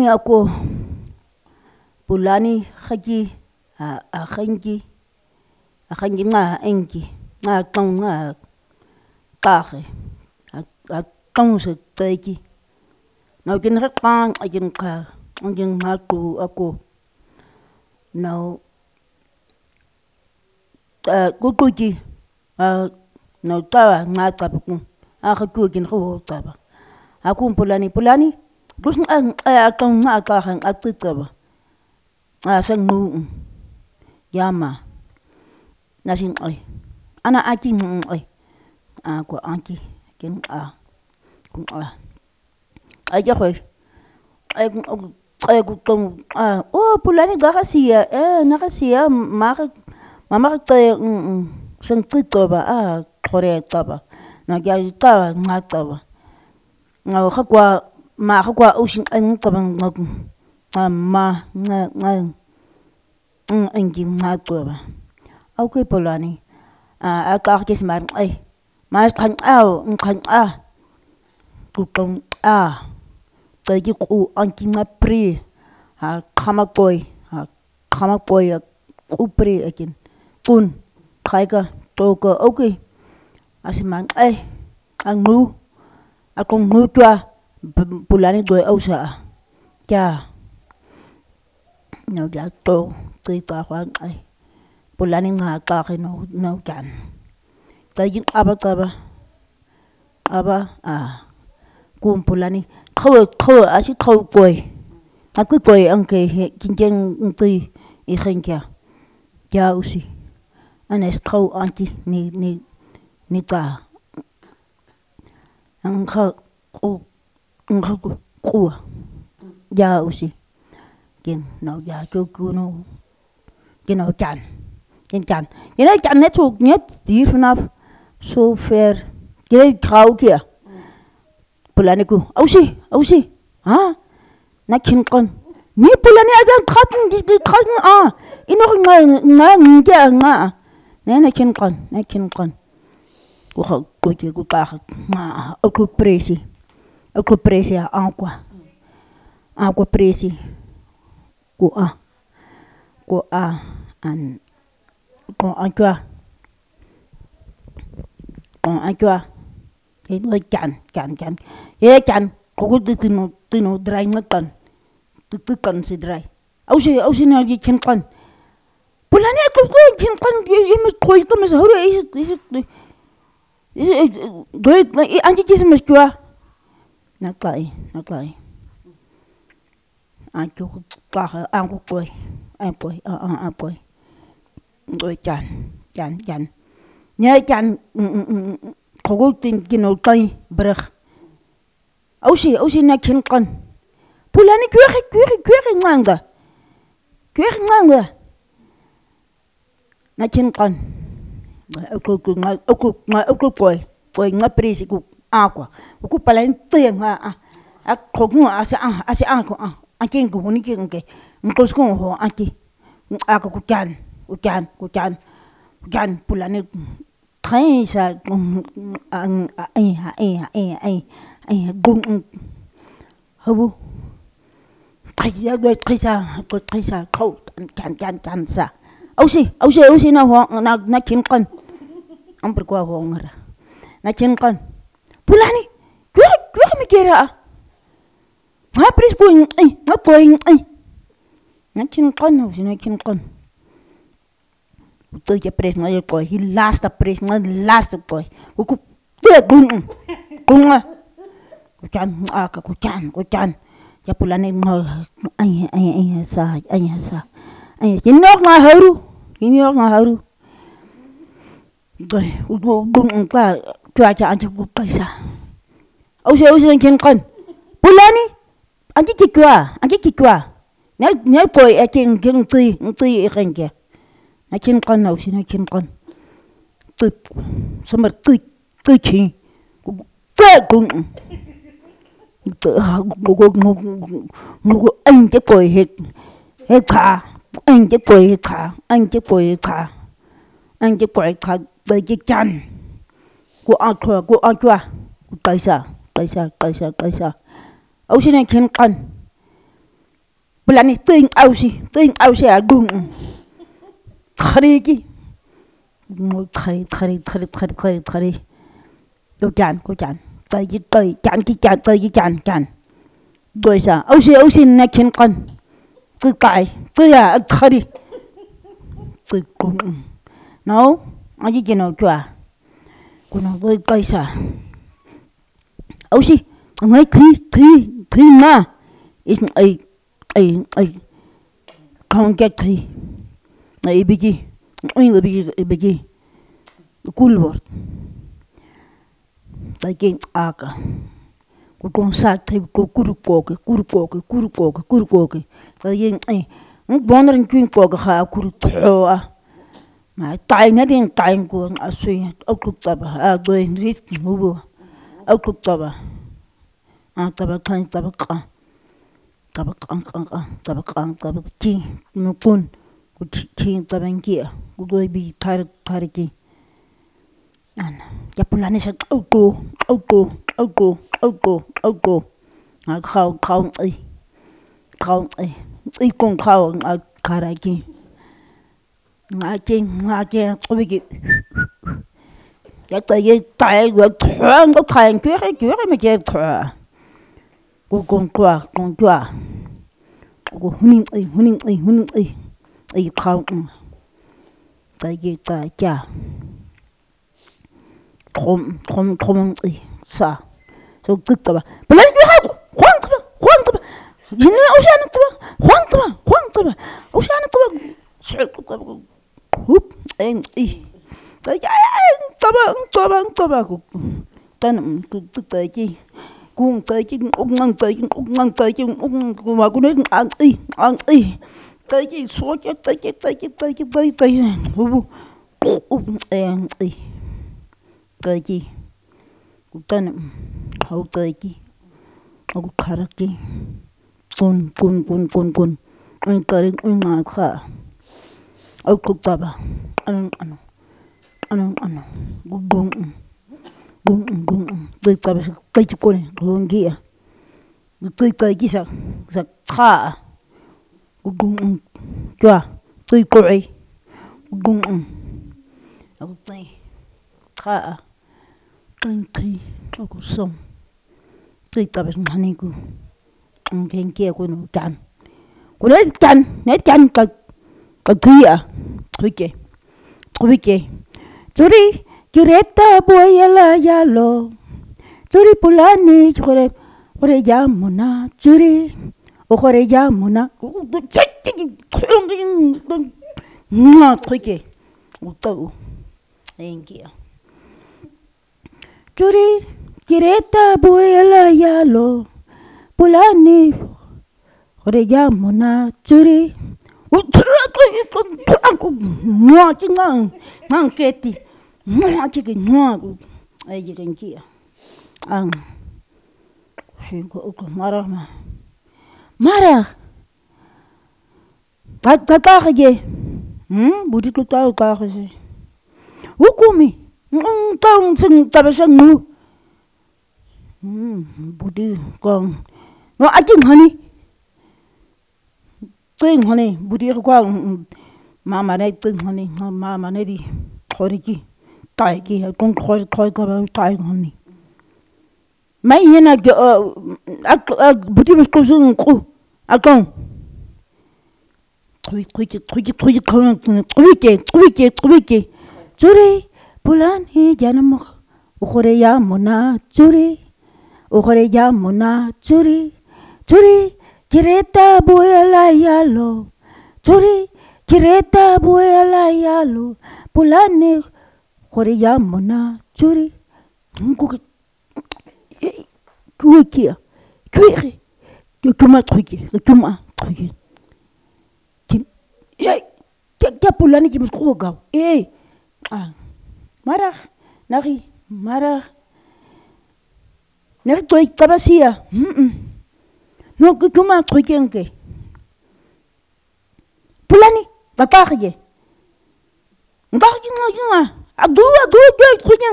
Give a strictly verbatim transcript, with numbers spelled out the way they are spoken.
ako pulani khaki a khanki a khanki nga enki nga tong nga kahe a tong se teki now kin rakang agin ka agin ngaku ako now uh kukuki uh now tawa nga tapu a khaku kin kho taba aku pulani pulani dus ang a tong nga ka hang atitaba a sang nu yama nasin ai ana aki ai a ko aki kin a kun a ai ja khoi ai ai ku tong a o pulani ga sia eh na sia ma mama te sang titoba a khore taba na ga ta nga taba nga khakwa ma khakwa usin an tabang ma nga nga ng angin nga toba okay pulani a ka kis mar ai mas khan au khan a tu tong a tagi ku angin nga pri ha khama koi ha khama koi ku pri akin kun khai ka to ka okay asiman ai ang nu akong nu tua pulani doi ausa ja no ja to tui ta khoan ai pulani nga ka ke no no kan tagi aba taba aba a kum pulani khaw khaw asi khaw koi aku koi ang ke kin ken tui i khenkia ja usi anes khaw anki ni ni ni ta ang kha ku ang kha ku ja usi kin no ja ku ku no kin no kan kin kan kin kan net so net hier vanaf so ver kin khaw kia pulani ku ausi ausi ha na kin kon ni pulani ajan khatin di khatin a ino nga nga nga nga ne na kin kon na kin kon ku kha ku ku ka ma aku presi aku presi aqua aqua presi ku a ku a an ku aqua ku aqua cái người chăn chăn chăn ye chăn ku ku tu no tu no drai ngatan tu tu kan si drai ausi ausi na gi kin kan pulani aku ku kin kan ye mes khoi to mes hore is is doi anki kis mes kwa na kai na kai anki ka anku koi an koi a a koi doi chan chan chan nya chan kogo tin kino kai brach ausi ausi na kin kan pulani kwe kwe kwe nganga kwe nganga na kin kan aku ku nga aku nga aku koi koi nga presi ku aqua ku palain teng ha a kogu asa asa ako a akin ku ni kin ke mkos ko ho aki ako ku kan ku kan ku kan kan pulani train sa ang ai ai ai ai ai gung habu kaya doi kisa ko kisa kau kan kan kan sa ausi ausi ausi na ho na na kin kan am per kwa ho ngara na kin kan pulani kyo kyo mi kera ha pris ko ai na ko ai na kin kan ausi na kin kan tu je pres na ko hi last pres na last ko ku te gung gung ku kan a ka ku kan ku kan ya pulani ngo ai ai ai sa ai sa ai kinok nga haru kinok nga haru doi u gung ka kwa cha an ku paisa ausi ausi kin kan pulani anki kikwa anki kikwa nya nya koi akin kin tui tui i khenke na kin kan ausi na kin kan tu samar tu tu chi te gung tu ha gu gu gu gu anh cái koi hết hết thà anh cái koi hết thà anh cái koi hết thà anh cái koi thà tới cái chân của anh thua của anh thua tại sao tại sao tại sao tại sao ông xin anh khen con Pulani ting ausi, ting ausi agung. Triki. Mo tri tri tri tri tri tri. Go can, go can. Tay cái tay, can cái can, tay cái can can. Đôi sa, ausi ausi na kin kan. Cứ cài, cứ à tri. Cứ gung. No, anh chỉ nói chua. Cô nói đôi tay sa. Ausi, ngay khi khi khi na. Is ai ai ai. Can't get khi. Na ibigi. Oin ibigi ibigi. Kulvor. Tay cái aka. Cô con sa thấy cô curu coque, curu coque, curu coque, curu coque. Tay cái ai. Ang boner kuin coque ha curu toa. Mà tay nó điên tay của à suy ốc lục tập à đôi rít mù ốc lục tập à tập khăn tập khăn tập khăn khăn tập khăn tập chi nó phun của chi tập anh kia của đôi bị thải thải kia anh ya pula này sẽ ốc cô ốc cô ốc cô ốc cô ốc cô à khâu khâu ấy khâu ấy ấy con khâu à khai kia ngã trên ngã kia tôi bị cái tay cái tay của thằng có thằng kia cái kia cái mà kia thằng cô con qua con qua cô huning ấy huning ấy huning ấy ấy khâu tay cái tay cha thom thom thom ấy sa so tức tao bây giờ đi học khoan tao khoan tao nhìn nó áo xanh tao khoan tao khoan tao áo xanh tao sợ tao húp em ấy tay tao tao tao tao tao tên tức tay chi cuồng tay chi ung ngang tay chi ung ngang tay chi ung mà cô nói ăn y ăn y tay chi số chết tay chi tay chi tay chi tay tay húp ung em y tay chi tên hậu tay chi hậu khara chi cun cun cun cun cun anh tay anh ngã khá ở cục tao anh anh anh anh gung gung gung gung tôi tao tay chỉ con này gung kia tôi tay chỉ sa sa khá gung gung chua tôi coi gung gung ở tay khá tay tay ở cục sông tôi tao biết anh ấy cô anh khen kia cô nó chán cô nói chán nói chán cái cái kia thôi kì thôi kì Churi, chureta boyala yalo. Churi pulani, chore, chore yamuna, churi, chore yamuna. Mua truke, utau, engia. Churi, chureta boyala yalo. Pulani, chore yamuna, churi. Mua chứ ngang ngang keti mua chứ cái mua ai chứ cái kia ang xin cô cô mara mà mara ta ta ta cái gì hm budi cô ta ta cái gì hukumi hm tao xin ta bây giờ ngu hm budi con nó ai chứ hả ni tên hả ni budi con mama này tên hả ni mama này đi thôi đi tai ki con khoi khoi ka tai honi mai yana ak buti bes ko sun ko akon thui thui thui thui ko thui ke thui ke thui ke churi pulan he janam ukhore ya mona churi ukhore ya mona churi churi kireta boyala yalo churi kireta boyala yalo pulan Kore ya mona churi nkuke kuikia kuiri kuma truki kuma truki kin yai kya pulani kim ko gaw eh ah mara nari mara nari toy tabasia hm no kuma truki nke pulani tatake ngaki ngaki adu adu truki